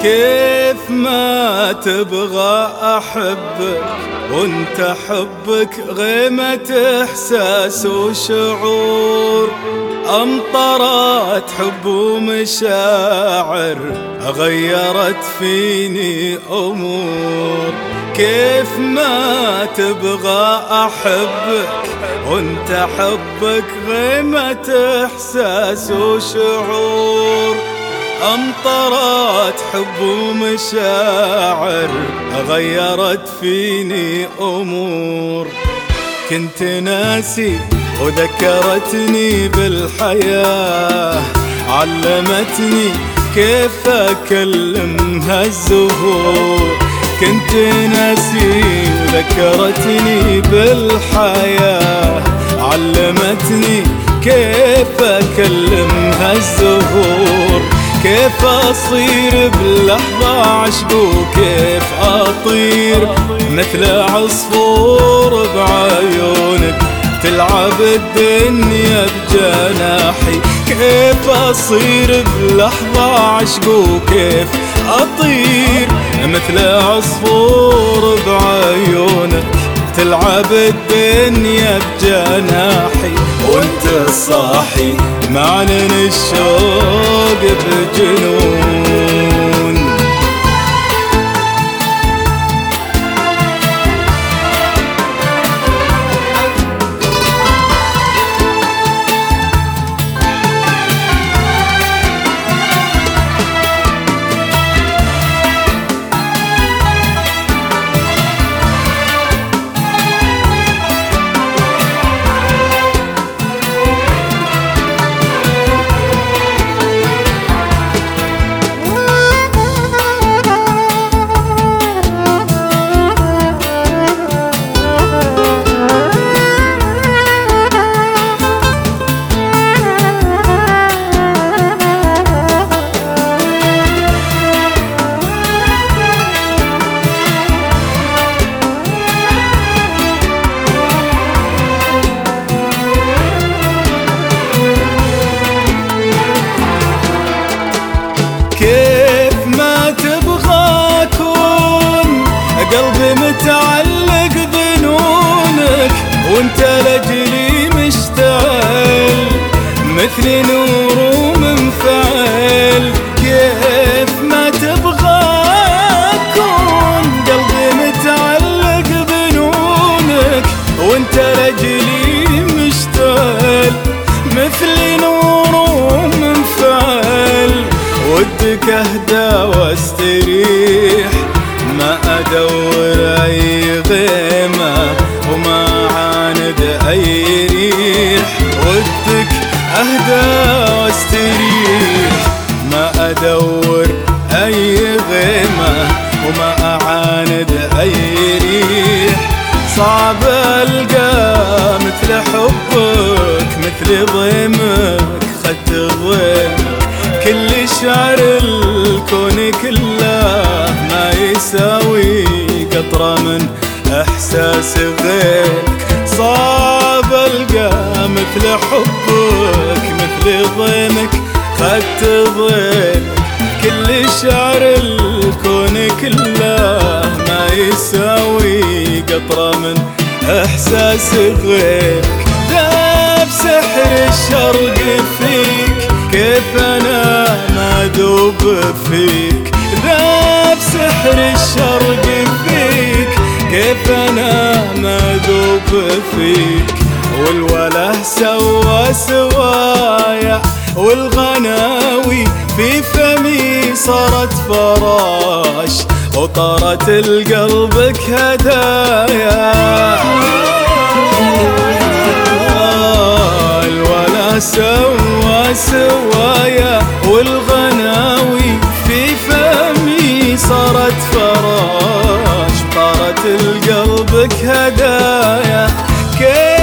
كيف ما تبغى أحبك وانت حبك غيمة إحساس وشعور، أمطرت حب ومشاعر غيرت فيني أمور. كيف ما تبغى أحبك وانت حبك غيمة إحساس وشعور، أمطرت حب ومشاعر غيرت فيني أمور. كنت ناسي وذكرتني بالحياة، علمتني كيف أكلمها الزهور. كنت ناسي وذكرتني بالحياة، علمتني كيف أكلمها الزهور. كيف أصير بلحظة عشق وكيف أطير مثل عصفور بعيونك تلعب الدنيا بجناحي. كيف أصير بلحظة عشق وكيف أطير مثل عصفور بعيونك تلعب الدنيا بجناحي. وانت صاحي معلن الشوق بجنون. كيف ما تبغى أكون قلبي متعلق بنونك وانت لجلي مشتعل مثل نور ومنفعل. كيف ما تبغى أكون قلبي متعلق بنونك وانت لجلي مشتعل مثل نور ومنفعل. ودك اهدى واستريح ما ادور اي غيمة وما عاند اي ريح. ودك اهدى واستريح ما ادور اي غيمة وما اعاند اي ريح. صعب القى مثل حبك مثل ضيمك خدت ضيمك. كل شعر الكون كله ما يساوي قطرة من إحساس غيرك. صعب ألقى مثل حبك مثل ضيمك خدت ضيمك. كل شعر الكون كله ما يساوي قطرة من إحساس غيرك. ذاب سحر الشرق فيك كيف أنا ما أذوب فيك. ذاب سحر الشرق فيك كيف أنا ما أذوب فيك. والوله سوى سوايا والغناوي في فمي صارت فراش وطارت لقلبك هدايا. الوله سوى سوايا والغناوي في فمي صارت فراش طارت لقلبك هدايا.